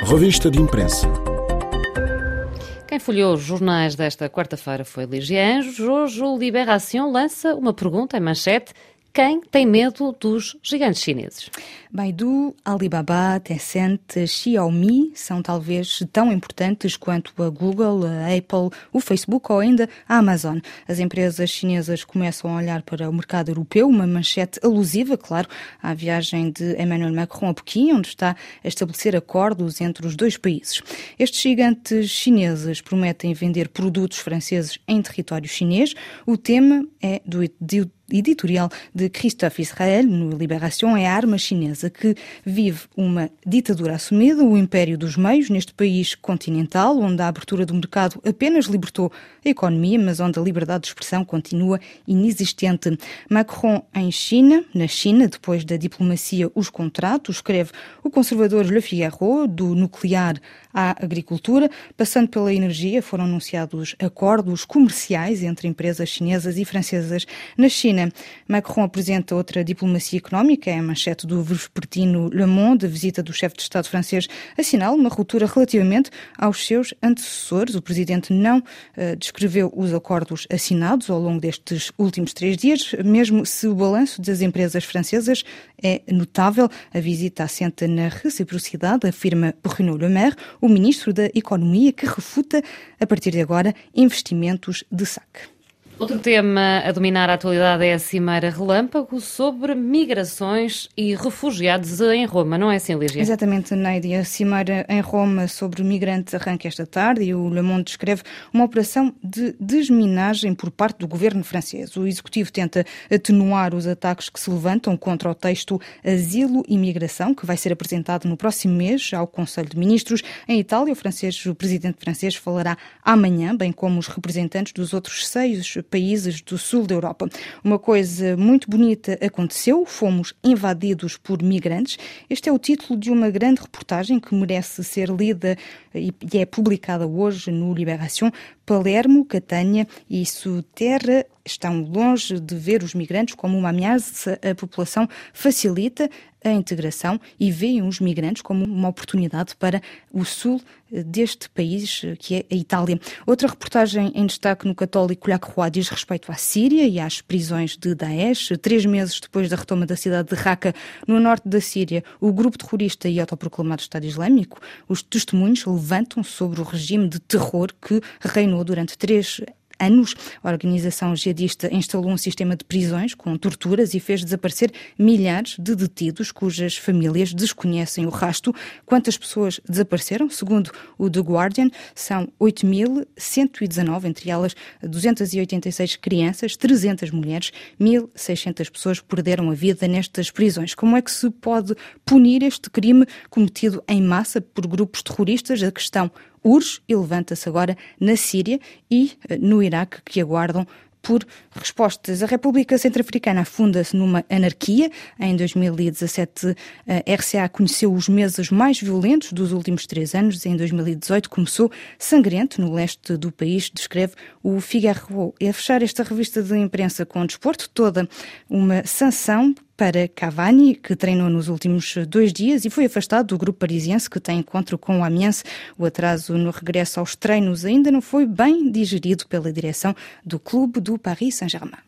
Revista de imprensa. Quem folheou os jornais desta quarta-feira foi Lígia Anjos. Hoje o Libération lança uma pergunta em manchete: quem tem medo dos gigantes chineses? Baidu, Alibaba, Tencent, Xiaomi são talvez tão importantes quanto a Google, a Apple, o Facebook ou ainda a Amazon. As empresas chinesas começam a olhar para o mercado europeu, uma manchete alusiva, claro, à viagem de Emmanuel Macron a Pequim, onde está a estabelecer acordos entre os dois países. Estes gigantes chineses prometem vender produtos franceses em território chinês. O tema é do editorial de Christophe Israel, no Libération, é a arma chinesa que vive uma ditadura assumida, o império dos meios, neste país continental, onde a abertura do mercado apenas libertou a economia, mas onde a liberdade de expressão continua inexistente. Macron na China, depois da diplomacia, os contratos, escreve o conservador Le Figaro, do nuclear à agricultura, passando pela energia, foram anunciados acordos comerciais entre empresas chinesas e francesas na China. Macron apresenta outra diplomacia económica, é a manchete do vespertino Le Monde. A visita do chefe de Estado francês assinala uma ruptura relativamente aos seus antecessores. O presidente não descreveu os acordos assinados ao longo destes últimos 3 dias, mesmo se o balanço das empresas francesas é notável. A visita assenta na reciprocidade, afirma Bruno Le Maire, o ministro da Economia, que refuta, a partir de agora, investimentos de saque. Outro tema a dominar a atualidade é a Cimeira Relâmpago sobre migrações e refugiados em Roma, não é assim, Lígia? Exatamente, Neide. A Cimeira em Roma sobre migrantes arranca esta tarde e o Le Monde descreve uma operação de desminagem por parte do governo francês. O executivo tenta atenuar os ataques que se levantam contra o texto Asilo e Migração, que vai ser apresentado no próximo mês ao Conselho de Ministros. Em Itália, o presidente francês falará amanhã, bem como os representantes dos outros 6 países do sul da Europa. Uma coisa muito bonita aconteceu, fomos invadidos por migrantes. Este é o título de uma grande reportagem que merece ser lida e é publicada hoje no Libération. Palermo, Catânia e Suterra estão longe de ver os migrantes como uma ameaça. A população facilita a integração e veem os migrantes como uma oportunidade para o sul deste país, que é a Itália. Outra reportagem em destaque no católico La Croix diz respeito à Síria e às prisões de Daesh. 3 meses depois da retoma da cidade de Raqqa, no norte da Síria, o grupo terrorista e autoproclamado Estado Islâmico, os testemunhos levantam sobre o regime de terror que reinou durante 3 anos. A organização jihadista instalou um sistema de prisões com torturas e fez desaparecer milhares de detidos cujas famílias desconhecem o rasto. Quantas pessoas desapareceram? Segundo o The Guardian, são 8.119, entre elas 286 crianças, 300 mulheres, 1.600 pessoas perderam a vida nestas prisões. Como é que se pode punir este crime cometido em massa por grupos terroristas? A questão urge e levanta-se agora na Síria e no Iraque, que aguardam por respostas. A República Centro-Africana afunda-se numa anarquia. Em 2017, a RCA conheceu os meses mais violentos dos últimos 3 anos. Em 2018 começou sangrento no leste do país, descreve o Figaro. E a fechar esta revista de imprensa com desporto, toda uma sanção para Cavani, que treinou nos últimos 2 dias e foi afastado do grupo parisiense que tem encontro com o Amiens. O atraso no regresso aos treinos ainda não foi bem digerido pela direção do clube do Paris Saint-Germain.